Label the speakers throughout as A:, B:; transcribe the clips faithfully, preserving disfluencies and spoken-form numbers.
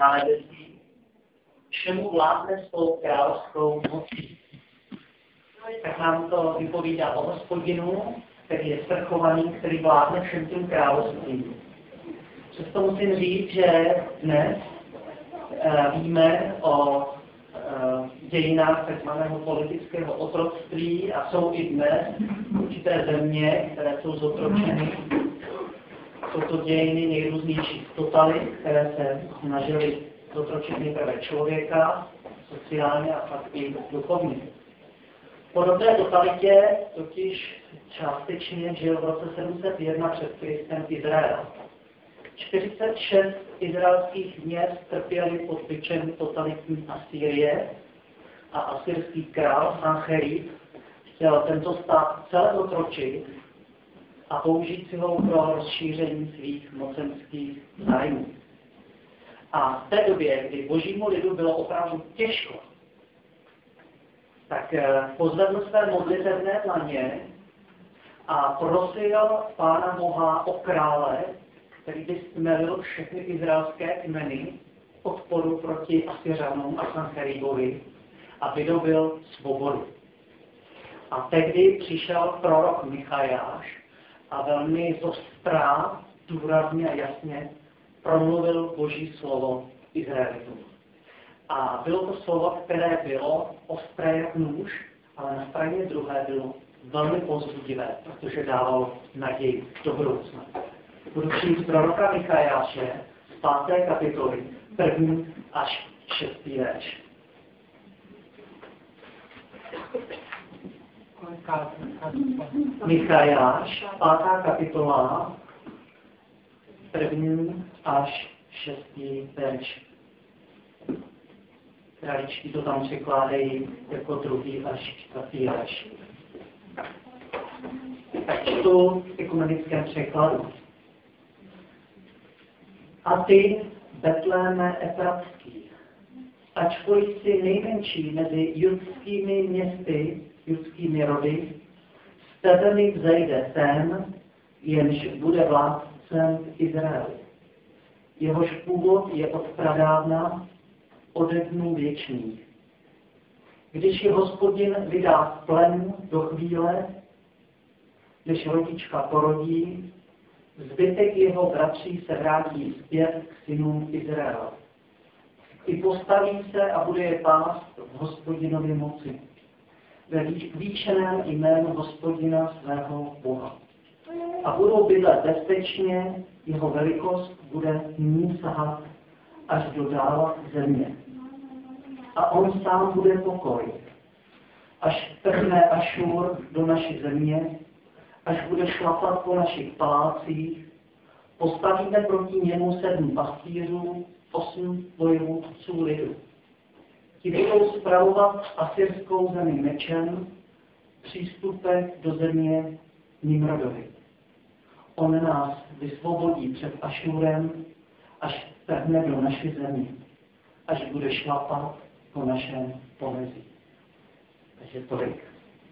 A: na nebesí, všemu vládne svou královskou mocí. Tak nám to vypovídá o Hospodinu, který je svrchovaný, který vládne všem tím královstvím. Přesto musím říct, že dnes uh, víme o uh, dějinách takzvaného politického otroctví a jsou i dnes určité země, které jsou zotročeny. Jsou to dějiny nejrůznějších totalit, které se snažily zotročit nejprve člověka, sociálně a pak i duchovně. V podobné totalitě totiž částečně žil v roce sedm set jedna před Kristem Izrael. čtyřicet šest izraelských měst trpěly pod bičem totalitní Asýrie a asyrský král Sancherib chtěl tento stát celé zotročit a použít si ho pro rozšíření svých mocenských zájmů. A v té době, kdy božímu lidu bylo opravdu těžko, tak pozvedl své modlitevné dlaně a prosil Pána Boha o krále, který by stmelil všechny izraelské kmeny odporu proti Asyřanům a Sancheribovi a vydobil svobodu. A tehdy přišel prorok Michajáš a velmi zostrá, důrazně a jasně promluvil Boží slovo Izraelitům. A bylo to slovo, které bylo ostré jak nůž, ale na straně druhé bylo velmi povzbudivé, protože dávalo naději do budoucna. Budu číst proroka Michajáše z páté kapitoly, první až šestý verš. Michajáš, pátá kapitola, první až šestý verš. Kraličky to tam překládají jako druhý až čtvrtý verš. Tak čtu v ekumenickém překladu. A ty, Betléme Efratský, ačkoliv jsi nejmenší mezi judskými městy, judskými rody, z tebe mi vzejde ten, jenž bude vládcem Izraeli. Jehož původ je od pradávna, ode dnů věčných. Když je Hospodin vydá v plen do chvíle, než rodička porodí, zbytek jeho bratří se vrátí zpět k synům Izraela. I postaví se a bude je pást v Hospodinově moci, ve výšeném jménu Hospodina svého Boha. A budou bydlet bezpečně, jeho velikost bude nyní sahat až do dála země. A on sám bude pokoj, až trhne Ašur do naší země, až bude šlapat po našich palácích, postavíme proti němu sedm pastýřů, osm vojevůdců lidu. Ti budou spravovat asyrskou zemi mečem, přístupek do země Nimrodovi. On nás vysvobodí před Ašurem, až trhne do naší země, až bude šlapat po našem pomezí. Takže tolik.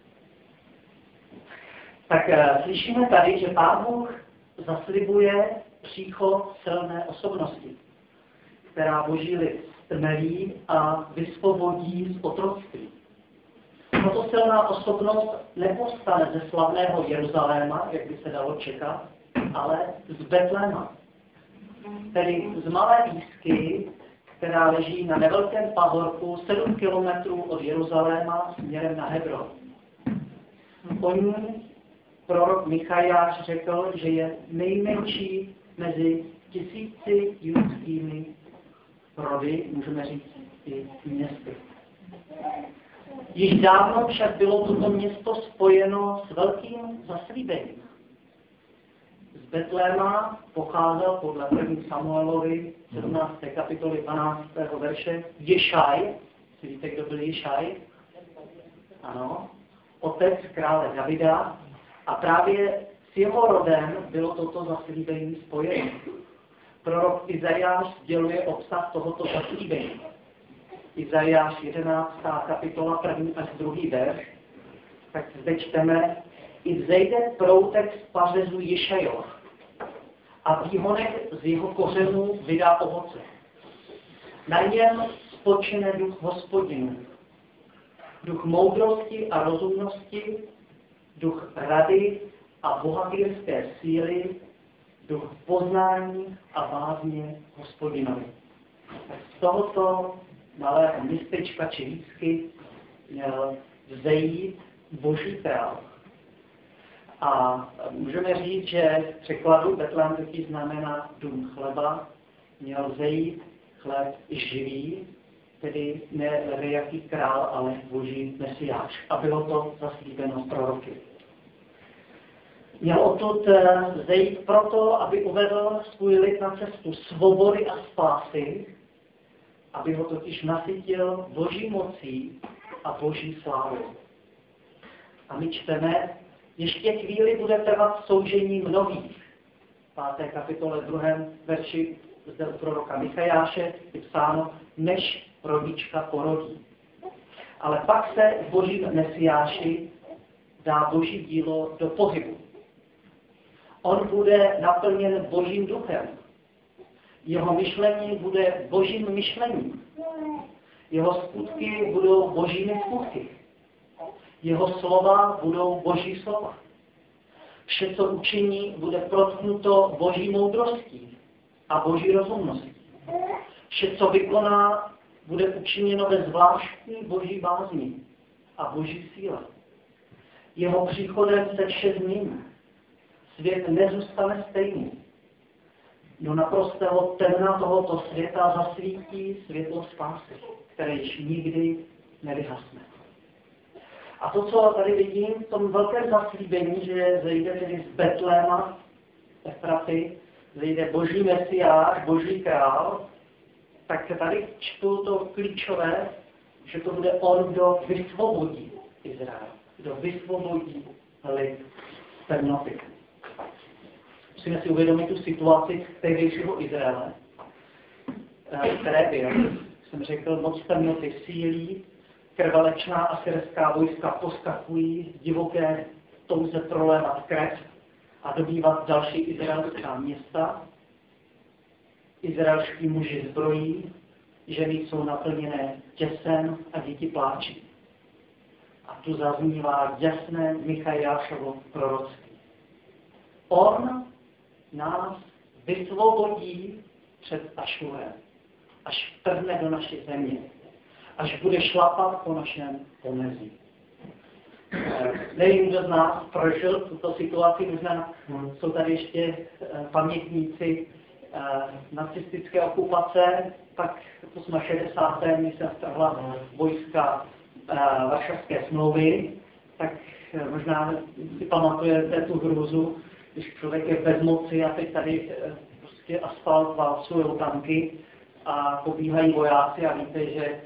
A: Tak uh, slyšíme tady, že Pán Bůh zaslibuje příchod silné osobnosti, která Boží lid stmelí a vysvobodí z otroctví. Tato silná osobnost nepostane ze slavného Jeruzaléma, jak by se dalo čekat, ale z Betléma, tedy z malé výsky, která leží na nevelkém pahorku sedm kilometrů od Jeruzaléma směrem na Hebron. O ní prorok Michajáš řekl, že je nejmenší mezi tisíci judskými rody, můžeme říct i městy. Již dávno však bylo toto město spojeno s velkým zaslíbením. Z Betléma pocházel podle první Samuelovi sedmnácté kapitoly dvanáctého verše Ješaj. Si víte, kdo byl Ješaj? Ano. Otec krále Davida. A právě s jeho rodem bylo toto zaslíbení spojeno. Prorok Izajáš sděluje obsah tohoto zaslíbení. Izajáš jedenáctá kapitola první až druhý verš. Tak zde čteme: I vzejde proutek z pařezu Ješajova a výhonek z jeho kořenů vydá ovoce. Na něm spočine duch Hospodinův, duch moudrosti a rozumnosti, duch rady a bohatýrské síly, duch poznání a bázně Hospodinovi. Z tohoto malého městečka či výsky měl vzejít Boží král. A můžeme říct, že v překladu Betlém taky znamená dům chleba, měl vzejít chleb živý, tedy ne jaký král, ale Boží mesiáš. A bylo to zaslíbeno proroky. Měl odtud vzejít proto, aby uvedl svůj lid na cestu svobody a spásy, aby ho totiž nasytil Boží mocí a Boží slávou. A my čteme, ještě chvíli bude trvat soužení mnohých. V páté kapitole druhém verši zde u proroka Michajáše je psáno, než rodička porodí. Ale pak se v Božím mesiáši dá Boží dílo do pohybu. On bude naplněn Božím duchem. Jeho myšlení bude Božím myšlením. Jeho skutky budou Božími skutky. Jeho slova budou Boží slova. Vše, co učiní, bude protknuto Boží moudrostí a Boží rozumností. Vše, co vykoná, bude učiněno ve zvláštní Boží bázni a Boží síle. Jeho příchodem se vše změní. Svět nezůstane stejný. Do naprostého temna tohoto světa zasvítí světlo spásy, které již nikdy nevyhasne. A to, co tady vidím, v tom velkém zaslíbení, že zejde tedy z Betléma, Efraty, zejde Boží mesiáš, Boží král, tak tady čtu to klíčové, že to bude on, kdo vysvobodí Izrael, kdo vysvobodí lid z temnoty. Musíme si uvědomit tu situaci tehdejšího Izraele, které by, jak jsem řekl, moc temnoty sílí, krvelečná asyrská vojska poskakují, divoké touze prolévat krev a dobývat další izraelská města. Izraelští muži zbrojí, ženy jsou naplněné děsem a děti pláčí. A tu zaznívá jasné Michajášovo proroctví. On nás vysvobodí před Ašurem, až vtrhne do naší země, až bude šlapat po našem pomezí. Nevím, kdo z nás prožil tuto situaci, možná jsou tady ještě pamětníci nacistické okupace, tak v šedesátém osmém se strhla vojska Varšavské smlouvy, tak možná si pamatujete tu hrůzu, když člověk je bez moci a teď tady prostě asfalt válcují tanky a pobíhají vojáci a víte, že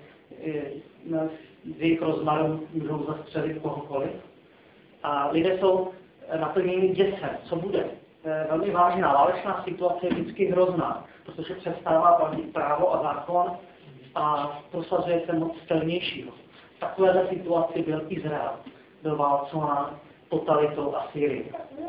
A: z jejich rozmaru můžou zastřelit kohokoliv. A lidé jsou naplněni děsem. Co bude? To je velmi vážná. Válečná situace je vždycky hrozná, protože přestává platit právo a zákon a prosazuje se moc silnějšího. V takovéhle situaci byl Izrael. Byl válcován totalitou Asýrii.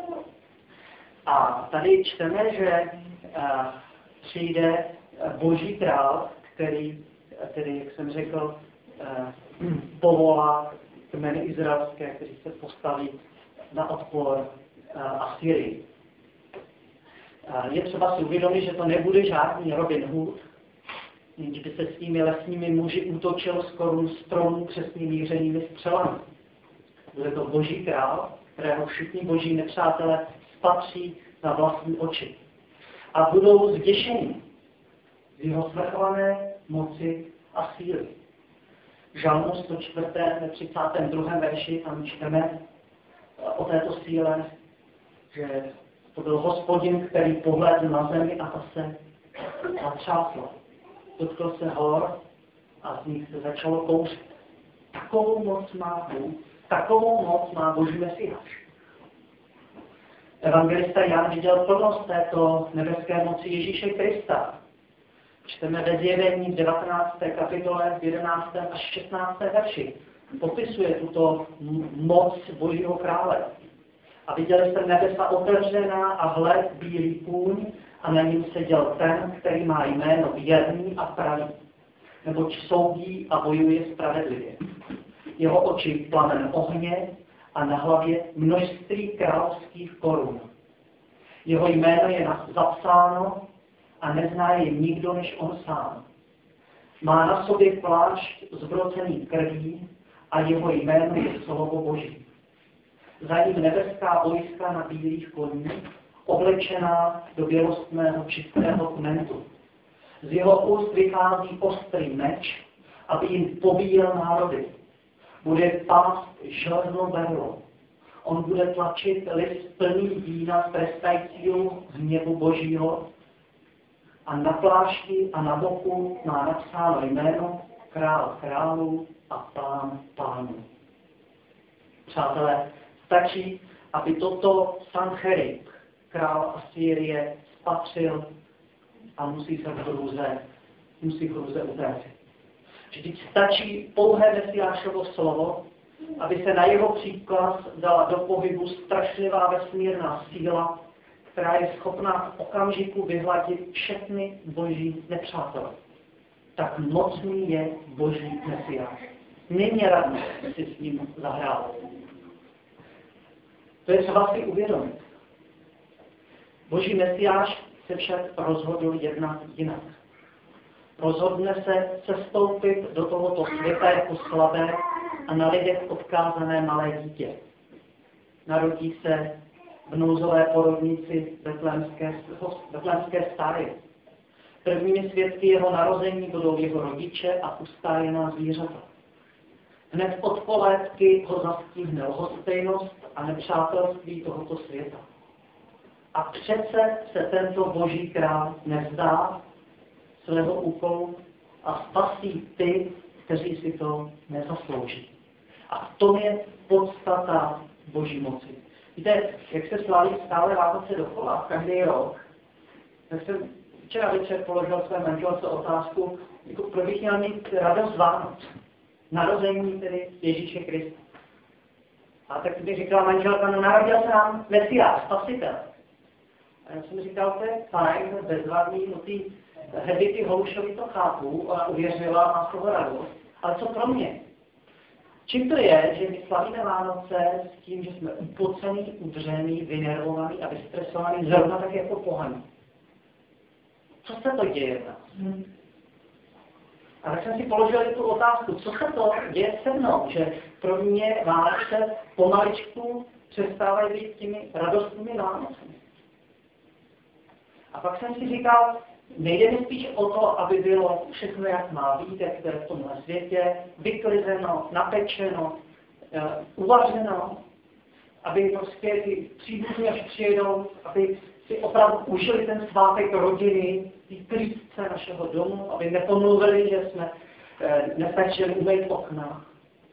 A: A tady čteme, že uh, přijde Boží král, který, který, jak jsem řekl, uh, povolá kmeny izraelské, kteří se postaví na odpor uh, Asýrii. Uh, je třeba si uvědomit, že to nebude žádný Robin Hood, když by se s těmi lesními muži útočil z korun stromů přesně mířenými střelami. Bude to Boží král, kterého všichni boží nepřátelé spatří na vlastní oči. A budou zděšeni z jeho svrchované moci a síly. Žalmu sto čtyři. třicátém druhém verši tam čteme o této síle, že to byl Hospodin, který pohlédl na zemi a ta se zatřásla. Dotkl se hor a z nich se začalo kouřit. Takovou moc má Bůh, takovou moc má Boží mesiáš. Evangelista Jan viděl plnost této nebeské moci Ježíše Krista. Čteme ve Zjevení v devatenácté kapitole, v jedenáctém až šestnáctém verši. Popisuje tuto moc Božího krále. A viděli se nebesa otevřená a hled bílý kůň a na něm seděl ten, který má jméno věrný a pravý. neboť soudí a bojuje spravedlivě. Jeho oči plamen ohně a na hlavě množství královských korun. Jeho jméno je zapsáno a nezná je nikdo než on sám. Má na sobě plášť zbrocený krví a jeho jméno je slovo Boží. Za ním nebeská vojska na bílých koních, oblečená do bělostného čistého kmentu. Z jeho úst vychází ostrý meč, aby jim pobíjel národy. Bude pást železnou berlou. On bude tlačit list plný vína trestajícího hněvu Božího a na plášti a na boku má napsáno jméno král králů a pán pánů. Přátelé, stačí, aby toto Sancherib, král Asýrie, spatřil a musí se v hrůze, musí v hrůze utéct. Vždyť stačí pouhé Mesiášovo slovo, aby se na jeho příkaz dala do pohybu strašlivá vesmírná síla, která je schopná v okamžiku vyhladit všechny boží nepřátele. Tak mocný je boží Mesiáš. Není radno si s ním zahrát. To je třeba si uvědomit. Boží Mesiáš se však rozhodl jednat jinak. Rozhodne se sestoupit do tohoto světa jako slabé a na lidech odkázané malé dítě. Narodí se v nouzové porodnici Betlémské stáje. Prvními svědky jeho narození budou jeho rodiče a ustájená zvířata. Hned od polévky ho zastihne lhostejnost a nepřátelství tohoto světa. A přece se tento boží král nevzdá svého úkolu a spasí ty, kteří si to nezaslouží. A v tom je podstata boží moci. Víte, jak se slaví stále Vánoce dokola, každý rok, tak jsem včera večer položil své manželce otázku, jako proč bych měl mít radost Vánoc, narození tedy Ježíše Krista. A tak mi říkala manželka, no narodil se nám Mesiáš, spasitel. A já jsem říkal, to je fajn, bezvadný, no ty Hedvity Holušovi to chápu, a uvěřila, má z toho radost. Ale co pro mě? Čím to je, že my slavíme Vánoce s tím, že jsme upocený, udřený, vynervovaný a vystresovaný, zrovna tak jako pohaní? Co se to děje v nás? Hmm. A tak jsem si položil tu otázku, co se to děje se mnou, že pro mě Vánoce pomaličku přestávají být těmi radostnými Vánocemi. A pak jsem si říkal, nejde mi spíš o to, aby bylo všechno, jak má být, jak to je v tomhle světě, vyklizeno, napečeno, uh, uvařeno, aby prostě ty příbuzní, až přijedou, aby si opravdu užili ten svátek rodiny, ty klíčce našeho domu, aby nepomluvili, že jsme uh, nestačili umýt okna.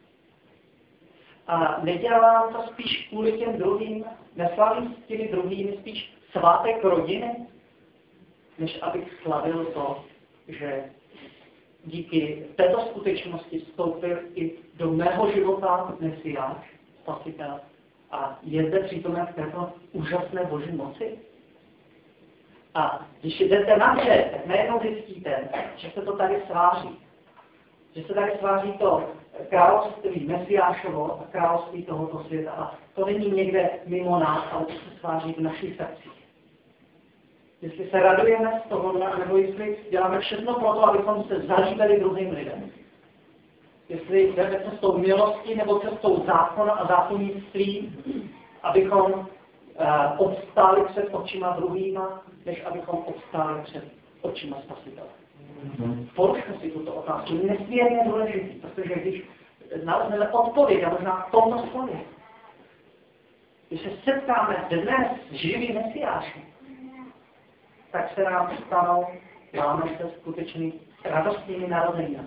A: A nedělám to spíš kvůli těm druhým, neslávím s těmi druhými spíš svátek rodiny, než abych slavil to, že díky této skutečnosti vstoupil i do mého života Mesiáš, spasitel, a je zde přítomen v této úžasné boží moci. A když jdete nahoře, tak najednou zjistíte, že se to tady sváří. Že se tady sváří to království Mesiášovo a království tohoto světa. A to není někde mimo nás, ale to se sváří v našich srdcích. Jestli se radujeme z toho, nebo jestli děláme všechno pro to, abychom se zalíbili druhým lidem. Jestli jdeme cestou milosti nebo cestou zákona a zákonnictví, abychom uh, obstáli před očima druhýma, než abychom obstáli před očima Spasitele. Mm-hmm. Položme si tuto otázku. Nesmírně důležitý, protože když nalezneme odpověď, a možná v tomto slově, když se setkáme dnes s živým Mesiášem, tak se nám stanou Vánoce skutečný radostnými narozeninami.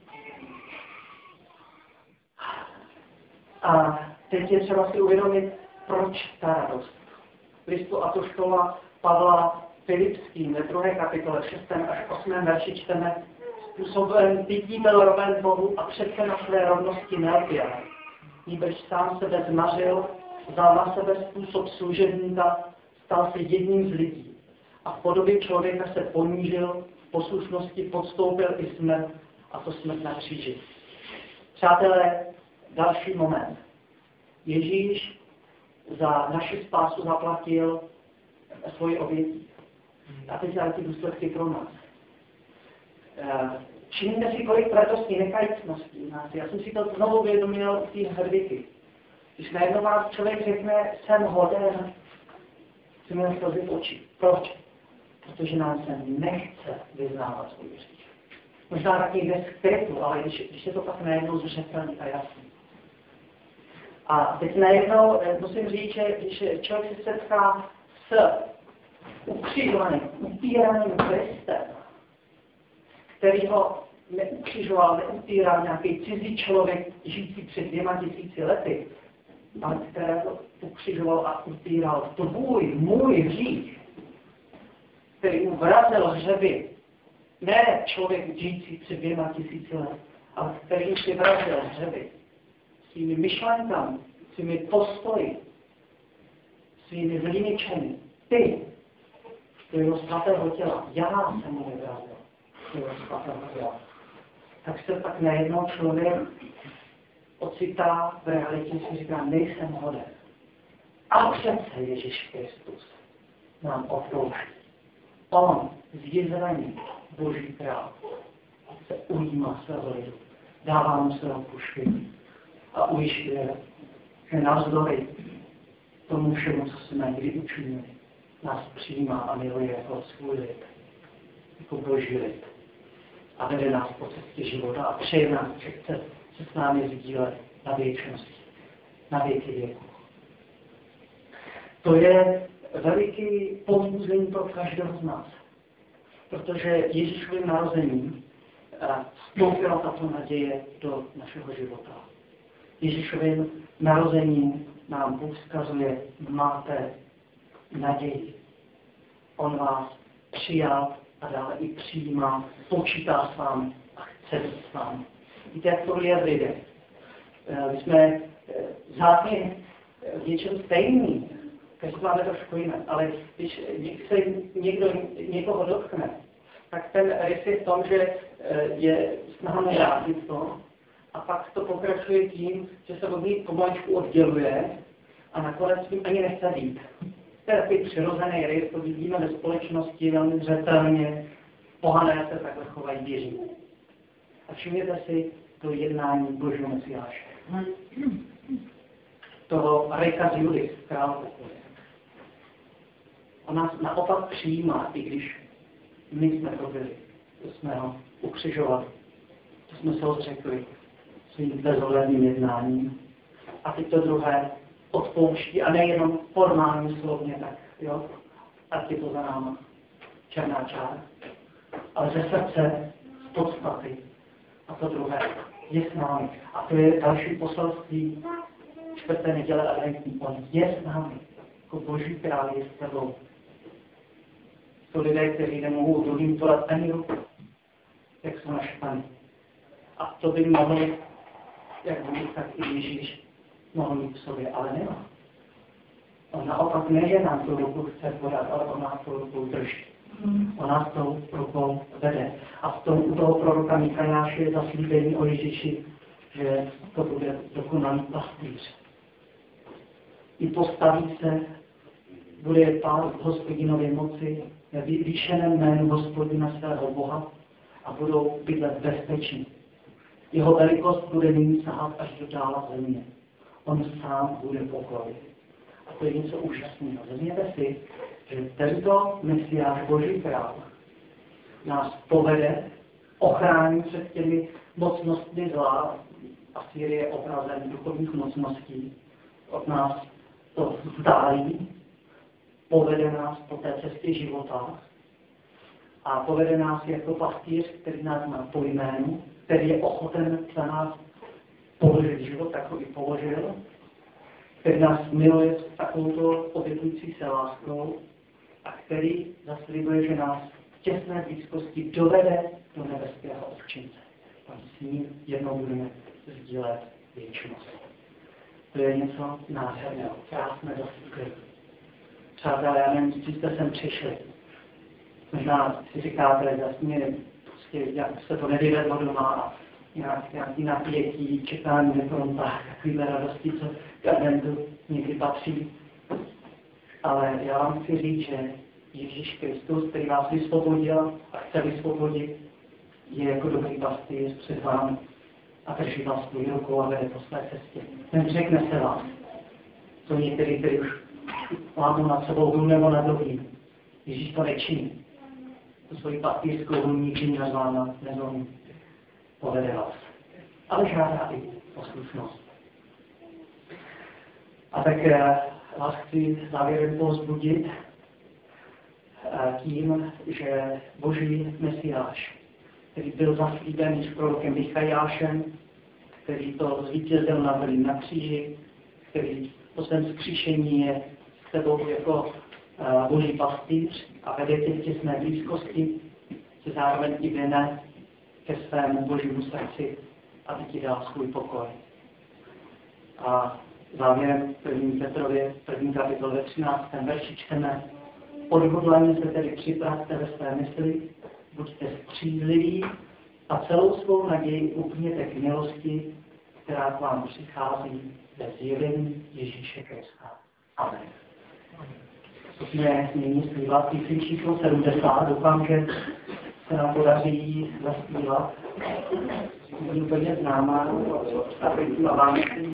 A: A teď je třeba si uvědomit, proč ta radost. Listu apoštola Pavla Filipským ve druhé kapitole šestém až osmém verši čteme: způsobem bytí byl roven Bohu a přece na své rovnosti nelpěl. Nýbrž sám sebe zmařil, vzal na sebe způsob služebníka, stal se jedním z lidí. A v podobě člověka se ponížil, v poslušnosti podstoupil i smrt a to smrt na kříži. Přátelé, další moment. Ježíš za naši spásu zaplatil svoji obětí. A teď dělají ty důsledky pro nás. Všimněte si, kolik radostí, nekajícností u nás. Já jsem si to znovu uvědomil u té Hedviky. Když najednou vás člověk řekne, jsem hoden, si měl slzit oči. Proč? Protože nám se nechce vyznávat svůj hřích. Možná taky jde skrytu, ale když, když je to pak najednou zřetelný a jasný. A teď najednou musím říct, že když člověk se setká s ukřižovaným, upíraným Kristem, který ho neukřižoval, neupíral nějaký cizí člověk, žijící před dvěma tisíci lety, ale kterého ukřižoval a upíral tvůj, můj hřích, který mu vrazil hřeby, ne člověk žijící před dvěma tisíci let, ale který si vrazil hřeby svými myšlenkami, svými postoji, svými zlými činy. Ty, do jeho svatého těla, já jsem mu vyvrazil do jeho svatého těla. Tak se pak najednou člověk ocitá v realitě, si říká, nejsem hoden. A přece Ježíš Kristus nám odpouští. On, zjizvený Boží král, se ujímá svého lidu, dává mu své odpuštění a ujišťuje, že navzdory tomu všemu, co jsme kdy učinili, nás přijímá a miluje jako svůj lid, jako Boží lid. A vede nás po cestě života a přeje nás, že chce se s námi sdílet na věčnosti, na věky věku. To je veliký povzbuzení pro každého z nás. Protože Ježíšovým narozením vstoupila tato naděje do našeho života. Ježíšovým narozením nám Bůh vzkazuje, máte naději. On vás přijal a dále i přijímá, počítá s vámi a chce být s vámi. Víte, jak to je v lidech. My jsme zároveň v něčem stejný, každý máme trošku jiné, ale když se někdo někoho dotkne, tak ten rys je v tom, že je snaha nerátit to a pak to pokračuje tím, že se od ní pomaličku odděluje a nakonec s tím ani nechce být. To je takový přirozený rys, to vidíme ve společnosti velmi zřetelně, pohané se takhle chovají běží. A všimněte si to jednání Božího Mesiáše. Toho Rejka z Judy, král pokoje. On nás naopak přijímá, i když my jsme to byli, to jsme ho ukřižovali, to jsme se ho zřekli svým bezohledným jednáním. A teď to druhé odpouští, a nejenom formálně slovně, tak jo, a je to za náma černá čára, ale ze srdce, z podstaty. A to druhé je s námi. A to je další poselství čtvrté neděle adventní. On je s námi, jako Boží král je s tebou. Jsou lidé, kteří nemohou druhým podat ani ruku, jak jsou naštvaní. A to by mohli, jak Bůh, tak i Ježíš, mohl mít v sobě, ale nemá. On naopak ne, že nám tu ruku chce podat, ale on nás tu ruku drží. On nás tou rukou vede. A v tom u toho proroka Mikajáše je zaslíbení o Ježíši, že to bude dokonalý pastýř. I postaví se, bude pán v Hospodinově moci, ve vyvýšeném jménu Hospodina svého Boha a budou bydlet bezpeční. Jeho velikost bude nyní sahat až do dála země. On sám bude pokoj. A to je něco úžasného. Vezměte si, že tento Mesiáš, Boží král, nás povede, ochrání před těmi mocnostmi zla. Asýrie je obrazem duchovních mocností. Od nás to vzdálí, povede nás po té cestě života a povede nás jako pastýř, který nás má po jménu, který je ochoten za nás položit život, tak ho i položil, který nás miluje s takovouto obětující se láskou a který zaslibuje, že nás v těsné blízkosti dovede do nebeského ovčince. Tam s ním jednou budeme sdílet věčnost. To je něco nádherného, krásné dostupy. Přátelé, já nevím, jestli jste sem přišli. Možná si říkáte, jasně, prostě jak se to nevyvedlo doma, nějak, nějaký napětí, čekání ve frontách, takovýhle radosti, co k adventu někdy patří. Ale já vám chci říct, že Ježíš Kristus, který vás vysvobodil a chce vysvobodit, je jako dobrý pastýř před vámi a drží vás svou rukou a vede po své cestě. Ten řekne se vás. To některý, který už lámu nad sebou hůl nebo nad druhým. Ježíš to nečiní. Tu svoji pastýřskou hůl ničím nad váma nezlomí. Povede vás. Ale žádá i poslušnost. A tak vás chci závěrem povzbudit tím, že Boží Mesiáš, který byl zaslíben již prorokem Michajášem, který to zvítězil na na kříži, který po svém vzkříšení je s tebou jako uh, Boží pastýř a vede tě v těsné blízkosti, se zároveň i vene ke svému Božímu srdci, aby ti dal svůj pokoj. A závěrem první Petrově, první kapitole ve třináctém verši čteme: odhodlaně se tedy připravte ve své mysli, buďte střízliví a celou svou naději upněte k milosti, která k vám přichází ve zjevení Ježíše Krista. Amen. To jsme nyní zpívat píseň číslo sedmdesát. Doufám, že se nám podaří zaspívat. Není úplně známá, a vám